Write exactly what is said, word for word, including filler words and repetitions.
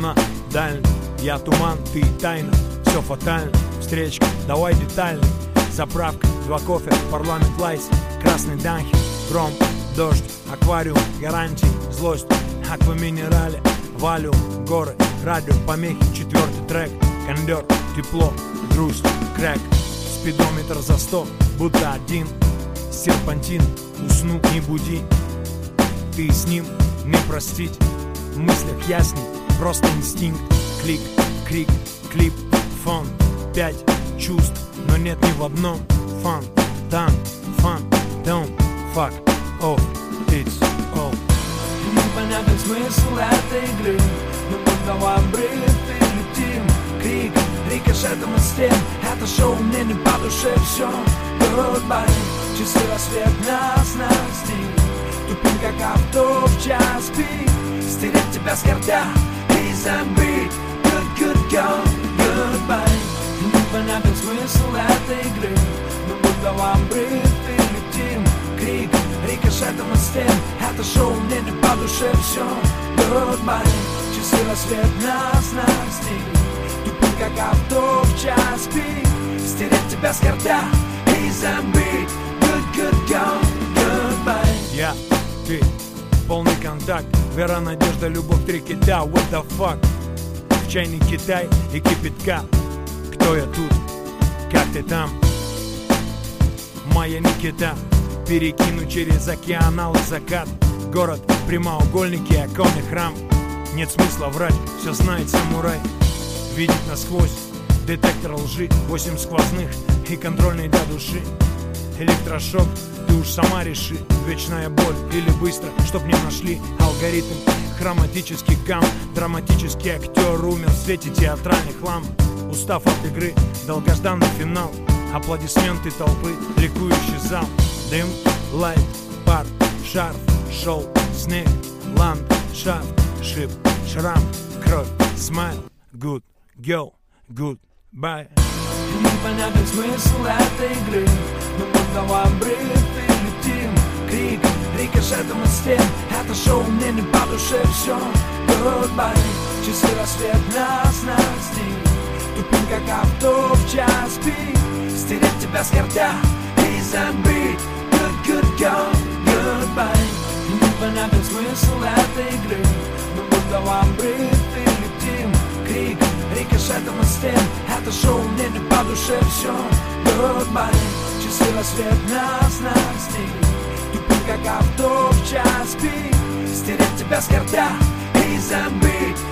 луна дальняя, я туман, ты тайна, все фатально, встречка, давай детальный. Заправка, два кофе, парламент лайс, красный данхи, гром, дождь, аквариум, гарантии, злость, акваминерале, валюм, горы, радио, помехи, четвертый трек, кондер, тепло, грусть, крэк, спидометр за сто, будто один, серпантин, усну, не буди, ты с ним не простить, в мыслях ясней, просто инстинкт, клик, крик, клип, фон, пять чувств, но нет ни в одном, фан, там, фан, don't fuck off, it's all. Непонятен смысл этой игры, но мы даваем бриф и летим, крик, рикошетом от стен, это шоу мне не по душе, все, goodbye, часы рассвет нас настиг, тупим как авто в час пик, стереть тебя с карта, и зомби, good, good, go, goodbye. Непонятен смысл этой игры, но будто вам бриф и летим, крик, рикошетом от стен, это шоу мне не по душе, все, goodbye, часы рассвет нас настиг, тупим как авто в час пик, стереть тебя с карта, и зомби, good, good, go, goodbye. Я, ты, полный контакт, вера, надежда, любовь, три кита, what the fuck, в чайник Китай и кипятка. Кто я тут? Как ты там? Моя Никита. Перекину через океан алый закат. Город, прямоугольники, оконный храм. Нет смысла врать, все знает самурай. Видит насквозь, детектор лжи, восемь сквозных и контрольный до души. Электрошок, ты уж сама реши. Вечная боль или быстро, чтоб не нашли. Алгоритм, хроматический гамм. Драматический актер умер в свете театральных ламп. Устав от игры, долгожданный финал. Аплодисменты толпы, ликующий зал. Дым, лайт, пар, шарф, шоу, снег, ландшафт, шип, шрам, кровь, смайл, good, girl, good, bye. Непонятен смысл этой игры, но мы даваем бриф и летим, крик, рикошетом от стен, это шоу мне не по душе, все, goodbye, часы рассвет нас настиг, тупим как авто в час пик, стереть тебя с карта, и зомби, good, good, go, goodbye. Непонятен смысл этой игры, но мы даваем бриф и летим, крик, рикошетом от стен, это шоу мне не по душе, все, goodbye, часы рассвет нас настиг, тупим как авто в час пик, стереть тебя с карта, и зомби,